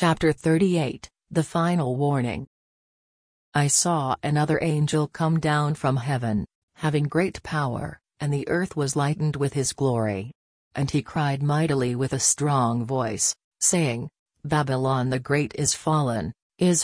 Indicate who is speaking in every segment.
Speaker 1: Chapter 38, The Final Warning. I saw another angel come down from heaven, having great power, and the earth was lightened with his glory. And he cried mightily with a strong voice, saying, Babylon the Great is fallen,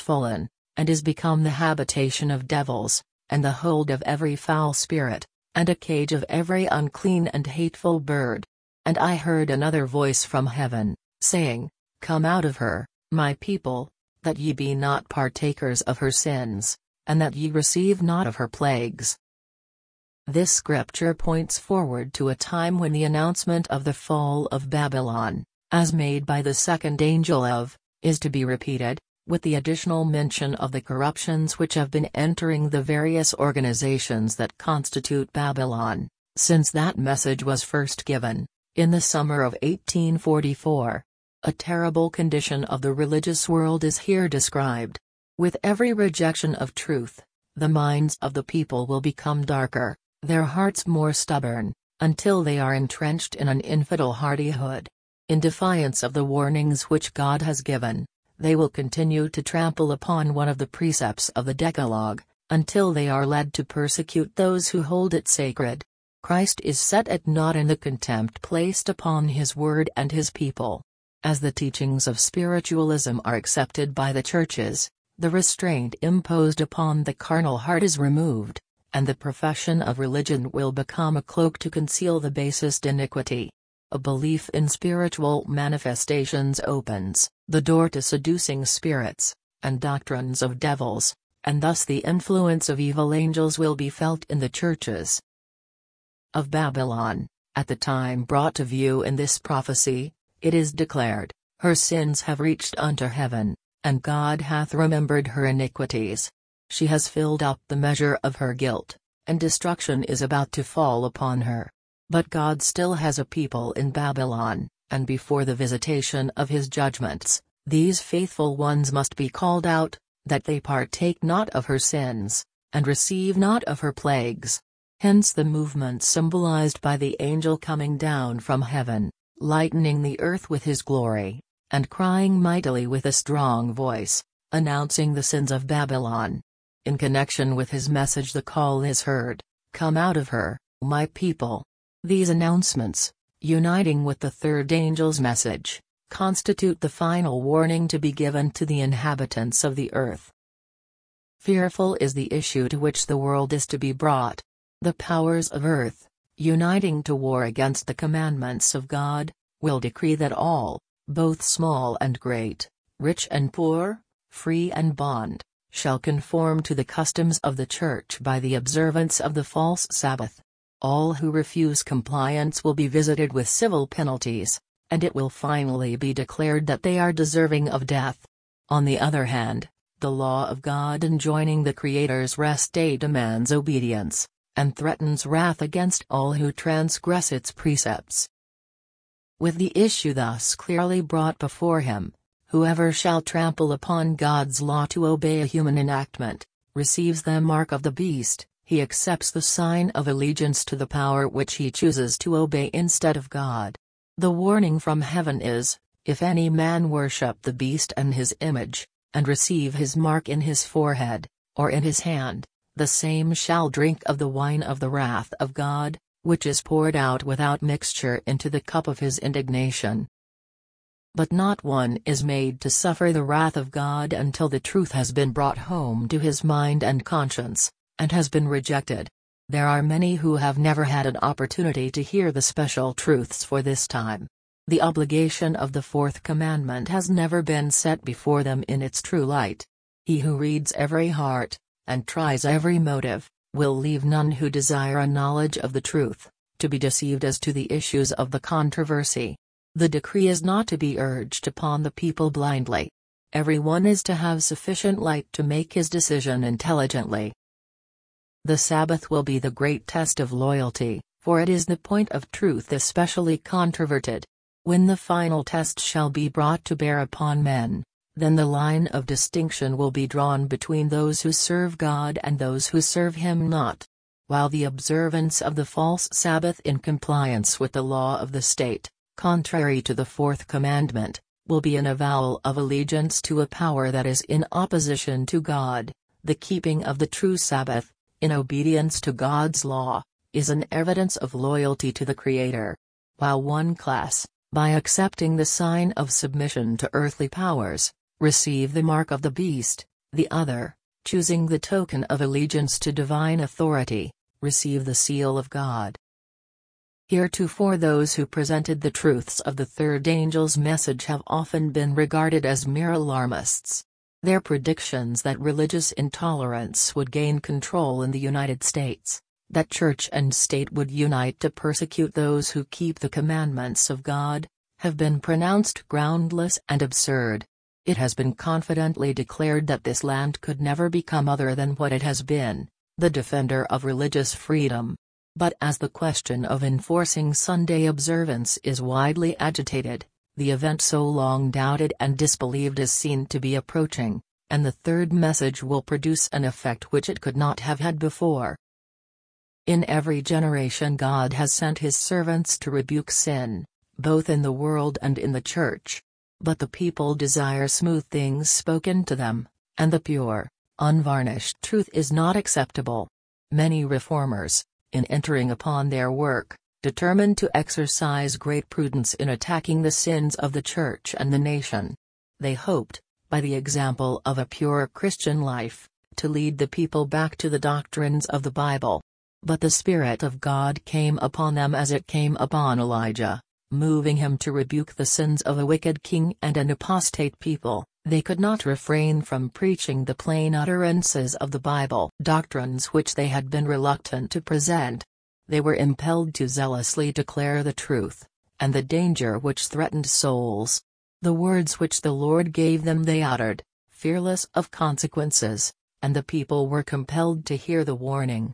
Speaker 1: and is become the habitation of devils, and the hold of every foul spirit, and a cage of every unclean and hateful bird. And I heard another voice from heaven, saying, Come out of her, my people, that ye be not partakers of her sins, and that ye receive not of her plagues. This scripture points forward to a time when the announcement of the fall of Babylon, as made by the second angel is to be repeated, with the additional mention of the corruptions which have been entering the various organizations that constitute Babylon, since that message was first given, in the summer of 1844. A terrible condition of the religious world is here described. With every rejection of truth, the minds of the people will become darker, their hearts more stubborn, until they are entrenched in an infidel hardihood. In defiance of the warnings which God has given, they will continue to trample upon one of the precepts of the Decalogue, until they are led to persecute those who hold it sacred. Christ is set at naught in the contempt placed upon his word and his people. As the teachings of spiritualism are accepted by the churches, the restraint imposed upon the carnal heart is removed, and the profession of religion will become a cloak to conceal the basest iniquity. A belief in spiritual manifestations opens the door to seducing spirits, and doctrines of devils, and thus the influence of evil angels will be felt in the churches. Of Babylon, at the time brought to view in this prophecy, it is declared, Her sins have reached unto heaven, and God hath remembered her iniquities. She has filled up the measure of her guilt, and destruction is about to fall upon her. But God still has a people in Babylon, and before the visitation of his judgments, these faithful ones must be called out, that they partake not of her sins, and receive not of her plagues. Hence the movement symbolized by the angel coming down from heaven, lightening the earth with his glory, and crying mightily with a strong voice, announcing the sins of Babylon. In connection with his message the call is heard, Come out of her, my people. These announcements, uniting with the third angel's message, constitute the final warning to be given to the inhabitants of the earth. Fearful is the issue to which the world is to be brought. The powers of earth, uniting to war against the commandments of God, will decree that all, both small and great, rich and poor, free and bond, shall conform to the customs of the Church by the observance of the false Sabbath. All who refuse compliance will be visited with civil penalties, and it will finally be declared that they are deserving of death. On the other hand, the law of God enjoining the Creator's rest day demands obedience, and threatens wrath against all who transgress its precepts. With the issue thus clearly brought before him, whoever shall trample upon God's law to obey a human enactment, receives the mark of the beast. He accepts the sign of allegiance to the power which he chooses to obey instead of God. The warning from heaven is, If any man worship the beast and his image, and receive his mark in his forehead, or in his hand, the same shall drink of the wine of the wrath of God, which is poured out without mixture into the cup of his indignation. But not one is made to suffer the wrath of God until the truth has been brought home to his mind and conscience, and has been rejected. There are many who have never had an opportunity to hear the special truths for this time. The obligation of the fourth commandment has never been set before them in its true light. He who reads every heart, and tries every motive, will leave none who desire a knowledge of the truth, to be deceived as to the issues of the controversy. The decree is not to be urged upon the people blindly. Every one is to have sufficient light to make his decision intelligently. The Sabbath will be the great test of loyalty, for it is the point of truth especially controverted. When the final test shall be brought to bear upon men, then the line of distinction will be drawn between those who serve God and those who serve him not. While the observance of the false Sabbath in compliance with the law of the state, contrary to the fourth commandment, will be an avowal of allegiance to a power that is in opposition to God. The keeping of the true Sabbath, in obedience to God's law, is an evidence of loyalty to the Creator. While one class, by accepting the sign of submission to earthly powers, receive the mark of the beast, the other, choosing the token of allegiance to divine authority, receive the seal of God. Heretofore those who presented the truths of the third angel's message have often been regarded as mere alarmists. Their predictions that religious intolerance would gain control in the United States, that church and state would unite to persecute those who keep the commandments of God, have been pronounced groundless and absurd. It has been confidently declared that this land could never become other than what it has been, the defender of religious freedom. But as the question of enforcing Sunday observance is widely agitated, the event so long doubted and disbelieved is seen to be approaching, and the third message will produce an effect which it could not have had before. In every generation God has sent his servants to rebuke sin, both in the world and in the church. But the people desire smooth things spoken to them, and the pure, unvarnished truth is not acceptable. Many reformers, in entering upon their work, determined to exercise great prudence in attacking the sins of the church and the nation. They hoped, by the example of a pure Christian life, to lead the people back to the doctrines of the Bible. But the Spirit of God came upon them as it came upon Elijah, moving him to rebuke the sins of a wicked king and an apostate people. They could not refrain from preaching the plain utterances of the Bible, doctrines which they had been reluctant to present. They were impelled to zealously declare the truth, and the danger which threatened souls. The words which the Lord gave them they uttered, fearless of consequences, and the people were compelled to hear the warning.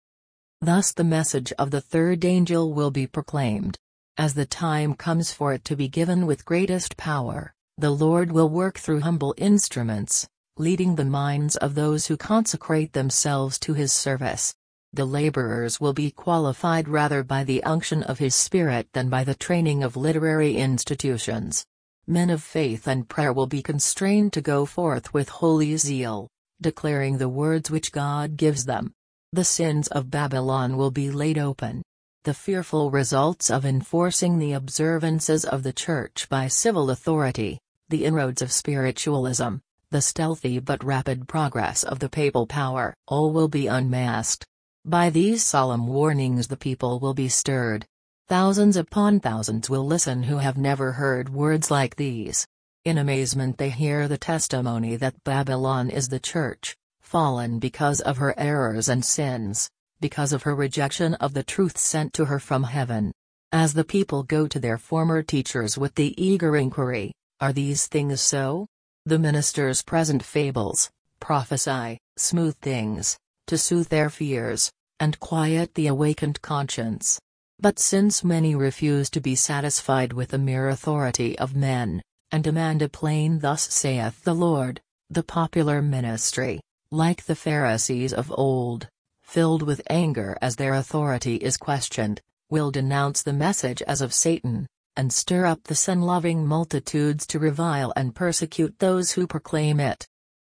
Speaker 1: Thus the message of the third angel will be proclaimed. As the time comes for it to be given with greatest power, the Lord will work through humble instruments, leading the minds of those who consecrate themselves to his service. The laborers will be qualified rather by the unction of his Spirit than by the training of literary institutions. Men of faith and prayer will be constrained to go forth with holy zeal, declaring the words which God gives them. The sins of Babylon will be laid open. The fearful results of enforcing the observances of the Church by civil authority, the inroads of spiritualism, the stealthy but rapid progress of the papal power, all will be unmasked. By these solemn warnings the people will be stirred. Thousands upon thousands will listen who have never heard words like these. In amazement they hear the testimony that Babylon is the Church, fallen because of her errors and sins, because of her rejection of the truth sent to her from heaven. As the people go to their former teachers with the eager inquiry, "Are these things so?" the ministers present fables, prophesy, smooth things, to soothe their fears, and quiet the awakened conscience. But since many refuse to be satisfied with the mere authority of men, and demand a plain "Thus saith the Lord," the popular ministry, like the Pharisees of old, filled with anger as their authority is questioned, will denounce the message as of Satan, and stir up the sin-loving multitudes to revile and persecute those who proclaim it.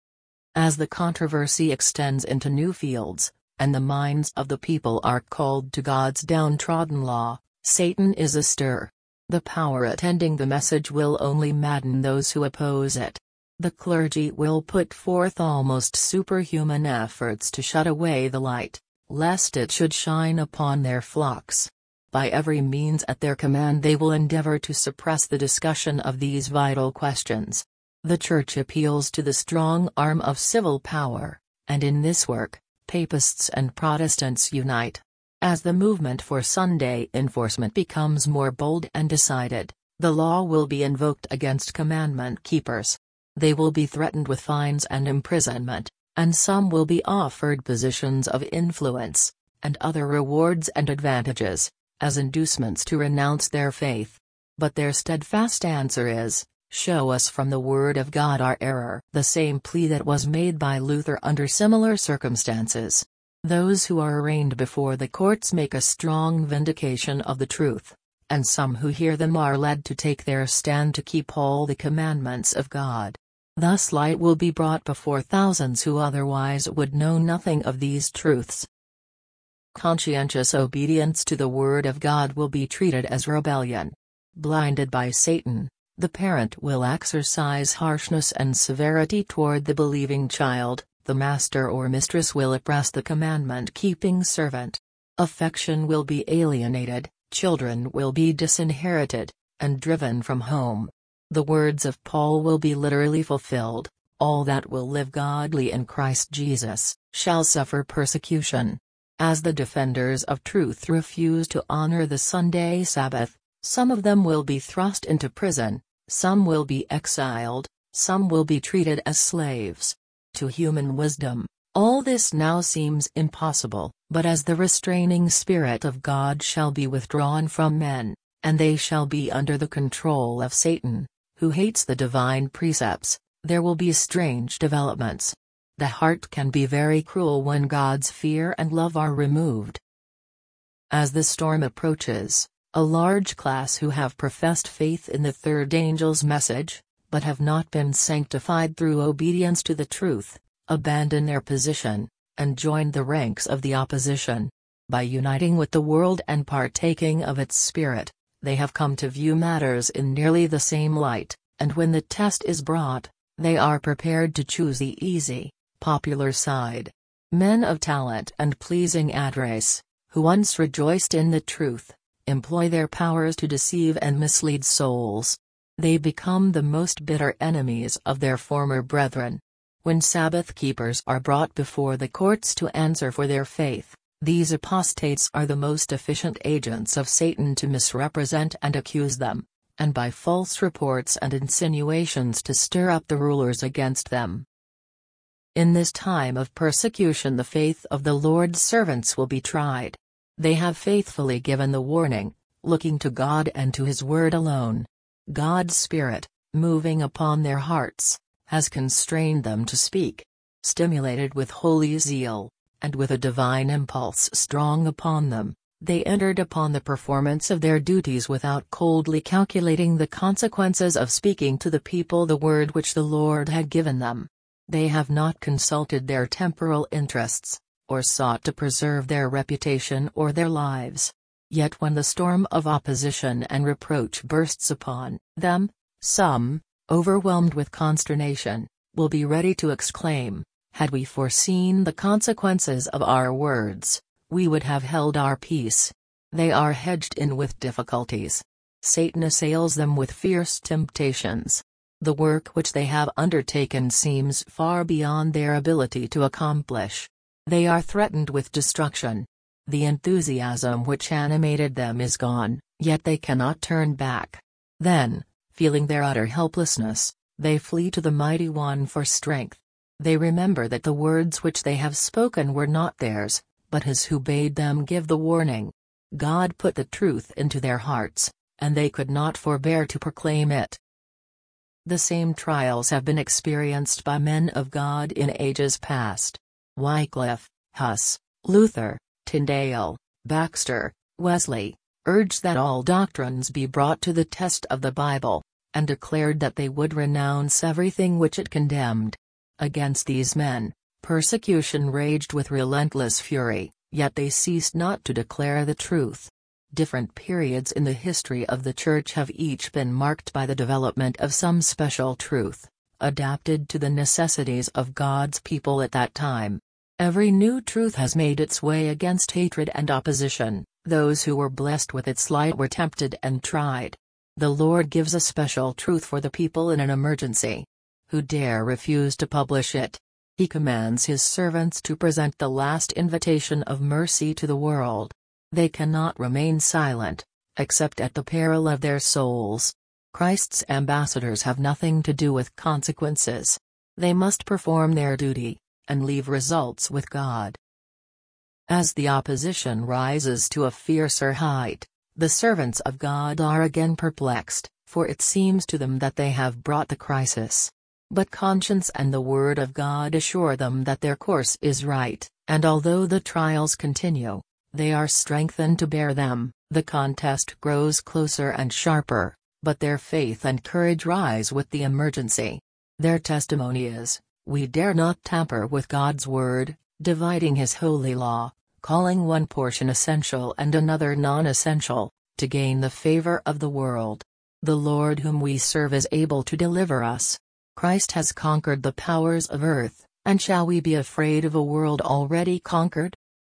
Speaker 1: As the controversy extends into new fields, and the minds of the people are called to God's downtrodden law, Satan is astir. The power attending the message will only madden those who oppose it. The clergy will put forth almost superhuman efforts to shut away the light, lest it should shine upon their flocks. By every means at their command they will endeavor to suppress the discussion of these vital questions. The Church appeals to the strong arm of civil power, and in this work, Papists and Protestants unite. As the movement for Sunday enforcement becomes more bold and decided, the law will be invoked against commandment keepers. They will be threatened with fines and imprisonment, and some will be offered positions of influence, and other rewards and advantages, as inducements to renounce their faith. But their steadfast answer is, "Show us from the Word of God our error." The same plea that was made by Luther under similar circumstances. Those who are arraigned before the courts make a strong vindication of the truth, and some who hear them are led to take their stand to keep all the commandments of God. Thus light will be brought before thousands who otherwise would know nothing of these truths. Conscientious obedience to the Word of God will be treated as rebellion. Blinded by Satan, the parent will exercise harshness and severity toward the believing child, the master or mistress will oppress the commandment-keeping servant. Affection will be alienated, children will be disinherited, and driven from home. The words of Paul will be literally fulfilled: all that will live godly in Christ Jesus shall suffer persecution. As the defenders of truth refuse to honor the Sunday Sabbath, some of them will be thrust into prison, some will be exiled, some will be treated as slaves. To human wisdom, all this now seems impossible, but as the restraining Spirit of God shall be withdrawn from men, and they shall be under the control of Satan, who hates the divine precepts, there will be strange developments. The heart can be very cruel when God's fear and love are removed. As the storm approaches, a large class who have professed faith in the third angel's message, but have not been sanctified through obedience to the truth, abandon their position, and join the ranks of the opposition. By uniting with the world and partaking of its spirit, they have come to view matters in nearly the same light, and when the test is brought, they are prepared to choose the easy, popular side. Men of talent and pleasing address, who once rejoiced in the truth, employ their powers to deceive and mislead souls. They become the most bitter enemies of their former brethren. When Sabbath keepers are brought before the courts to answer for their faith, these apostates are the most efficient agents of Satan to misrepresent and accuse them, and by false reports and insinuations to stir up the rulers against them. In this time of persecution the faith of the Lord's servants will be tried. They have faithfully given the warning, looking to God and to His Word alone. God's Spirit, moving upon their hearts, has constrained them to speak. Stimulated with holy zeal, and with a divine impulse strong upon them, they entered upon the performance of their duties without coldly calculating the consequences of speaking to the people the word which the Lord had given them. They have not consulted their temporal interests, or sought to preserve their reputation or their lives. Yet when the storm of opposition and reproach bursts upon them, some, overwhelmed with consternation, will be ready to exclaim, "Had we foreseen the consequences of our words, we would have held our peace." They are hedged in with difficulties. Satan assails them with fierce temptations. The work which they have undertaken seems far beyond their ability to accomplish. They are threatened with destruction. The enthusiasm which animated them is gone, yet they cannot turn back. Then, feeling their utter helplessness, they flee to the Mighty One for strength. They remember that the words which they have spoken were not theirs, but His who bade them give the warning. God put the truth into their hearts, and they could not forbear to proclaim it. The same trials have been experienced by men of God in ages past. Wycliffe, Huss, Luther, Tyndale, Baxter, Wesley, urged that all doctrines be brought to the test of the Bible, and declared that they would renounce everything which it condemned. Against these men, persecution raged with relentless fury, yet they ceased not to declare the truth. Different periods in the history of the Church have each been marked by the development of some special truth, adapted to the necessities of God's people at that time. Every new truth has made its way against hatred and opposition. Those who were blessed with its light were tempted and tried. The Lord gives a special truth for the people in an emergency. Who dare refuse to publish it? He commands His servants to present the last invitation of mercy to the world. They cannot remain silent, except at the peril of their souls. Christ's ambassadors have nothing to do with consequences. They must perform their duty, and leave results with God. As the opposition rises to a fiercer height, the servants of God are again perplexed, for it seems to them that they have brought the crisis. But conscience and the Word of God assure them that their course is right, and although the trials continue, they are strengthened to bear them. The contest grows closer and sharper, but their faith and courage rise with the emergency. Their testimony is, "We dare not tamper with God's word," dividing His holy law, calling one portion essential and another non-essential, to gain the favor of the world. The Lord whom we serve is able to deliver us. Christ has conquered the powers of earth, and shall we be afraid of a world already conquered?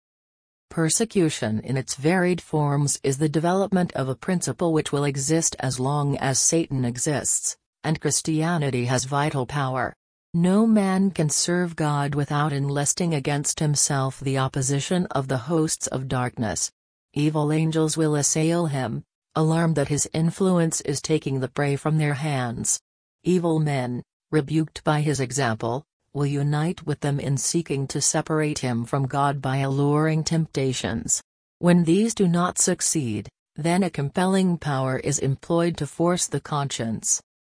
Speaker 1: Persecution in its varied forms is the development of a principle which will exist as long as Satan exists, and Christianity has vital power. No man can serve God without enlisting against himself the opposition of the hosts of darkness. Evil angels will assail him, alarmed that his influence is taking the prey from their hands. Evil men, rebuked by his example, will unite with them in seeking to separate him from God by alluring temptations. When these do not succeed, then a compelling power is employed to force the conscience.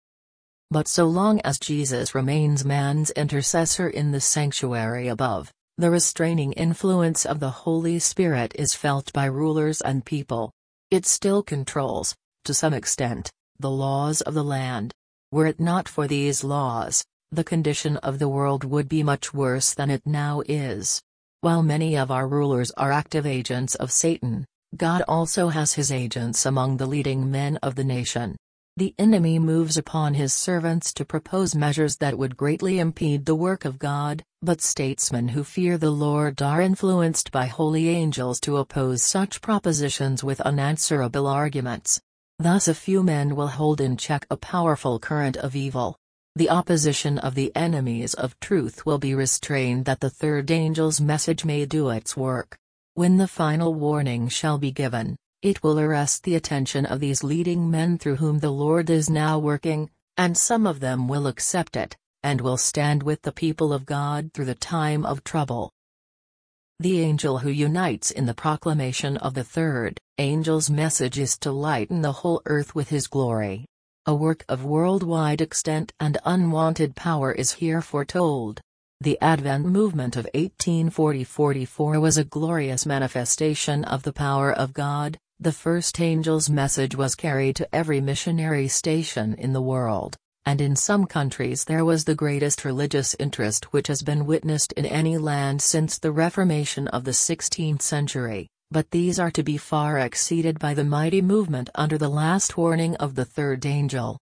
Speaker 1: But so long as Jesus remains man's intercessor in the sanctuary above, the restraining influence of the Holy Spirit is felt by rulers and people. It still controls, to some extent, the laws of the land. Were it not for these laws, the condition of the world would be much worse than it now is. While many of our rulers are active agents of Satan, God also has his agents among the leading men of the nation. The enemy moves upon his servants to propose measures that would greatly impede the work of God, but statesmen who fear the Lord are influenced by holy angels to oppose such propositions with unanswerable arguments. Thus a few men will hold in check a powerful current of evil. The opposition of the enemies of truth will be restrained that the third angel's message may do its work. When the final warning shall be given, it will arrest the attention of these leading men through whom the Lord is now working, and some of them will accept it, and will stand with the people of God through the time of trouble. The angel who unites in the proclamation of the third angel's message is to lighten the whole earth with his glory. A work of worldwide extent and unwanted power is here foretold. The Advent movement of 1840–44 was a glorious manifestation of the power of God. The first angel's message was carried to every missionary station in the world, and in some countries there was the greatest religious interest which has been witnessed in any land since the Reformation of the 16th century. But these are to be far exceeded by the mighty movement under the last warning of the third angel.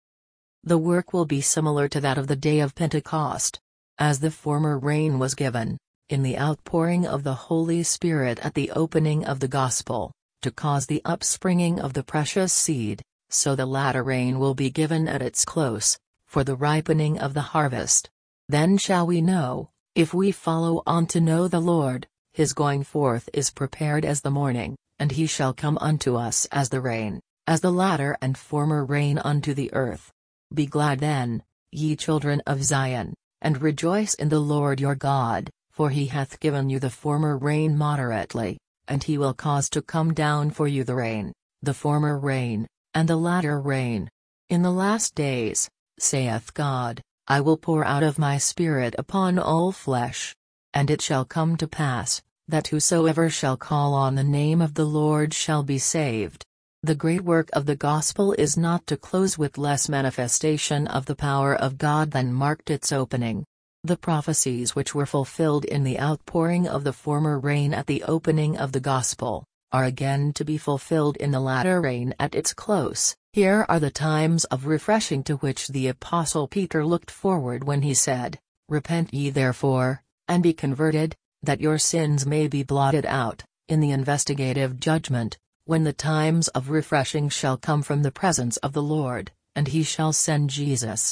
Speaker 1: The work will be similar to that of the day of Pentecost. As the former rain was given, in the outpouring of the Holy Spirit at the opening of the Gospel, to cause the upspringing of the precious seed, so the latter rain will be given at its close, for the ripening of the harvest. Then shall we know, if we follow on to know the Lord, his going forth is prepared as the morning, and he shall come unto us as the rain, as the latter and former rain unto the earth. Be glad then, ye children of Zion, and rejoice in the Lord your God, for he hath given you the former rain moderately, and he will cause to come down for you the rain, the former rain, and the latter rain. In the last days, saith God, I will pour out of my Spirit upon all flesh. And it shall come to pass, that whosoever shall call on the name of the Lord shall be saved. The great work of the gospel is not to close with less manifestation of the power of God than marked its opening. The prophecies which were fulfilled in the outpouring of the former rain at the opening of the gospel, are again to be fulfilled in the latter rain at its close. Here are the times of refreshing to which the Apostle Peter looked forward when he said, Repent ye therefore, and be converted, that your sins may be blotted out, in the investigative judgment, when the times of refreshing shall come from the presence of the Lord, and he shall send Jesus.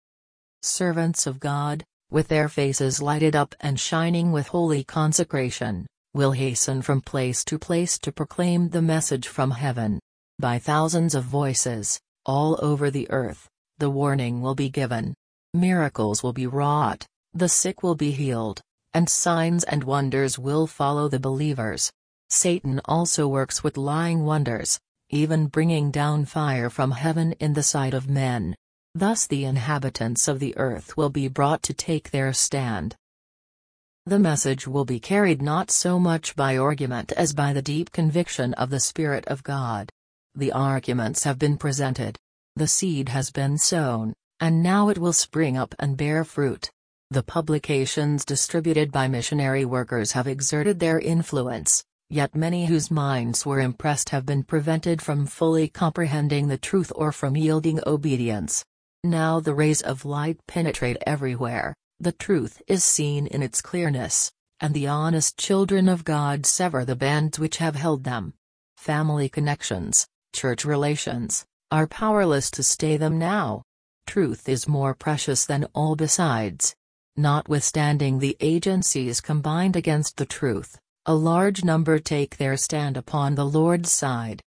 Speaker 1: Servants of God, with their faces lighted up and shining with holy consecration, will hasten from place to place to proclaim the message from heaven. By thousands of voices, all over the earth, the warning will be given. Miracles will be wrought. The sick will be healed, and signs and wonders will follow the believers. Satan also works with lying wonders, even bringing down fire from heaven in the sight of men. Thus the inhabitants of the earth will be brought to take their stand. The message will be carried not so much by argument as by the deep conviction of the Spirit of God. The arguments have been presented. The seed has been sown, and now it will spring up and bear fruit. The publications distributed by missionary workers have exerted their influence, yet many whose minds were impressed have been prevented from fully comprehending the truth or from yielding obedience. Now the rays of light penetrate everywhere, the truth is seen in its clearness, and the honest children of God sever the bands which have held them. Family connections, church relations, are powerless to stay them now. Truth is more precious than all besides. Notwithstanding the agencies combined against the truth, a large number take their stand upon the Lord's side.